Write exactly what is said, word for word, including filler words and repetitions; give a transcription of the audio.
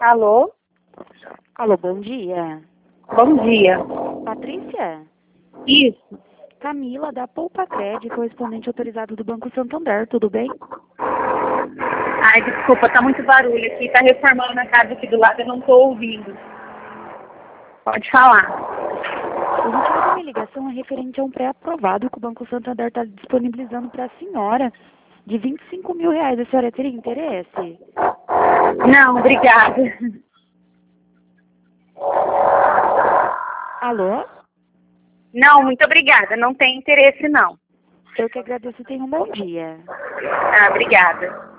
Alô? Alô, bom dia. Bom dia. Patrícia? Isso. Camila, da Poupa Cred, correspondente autorizado do Banco Santander, tudo bem? Ai, desculpa, tá muito barulho aqui. Tá reformando a casa aqui do lado, eu não tô ouvindo. Pode falar. O motivo da minha ligação é referente a um pré-aprovado que o Banco Santander está disponibilizando para a senhora, de vinte e cinco mil reais. A senhora teria interesse? Não, obrigada. Alô? Não, muito obrigada. Não tem interesse, não. Eu que agradeço e tenha um bom dia. Ah, obrigada.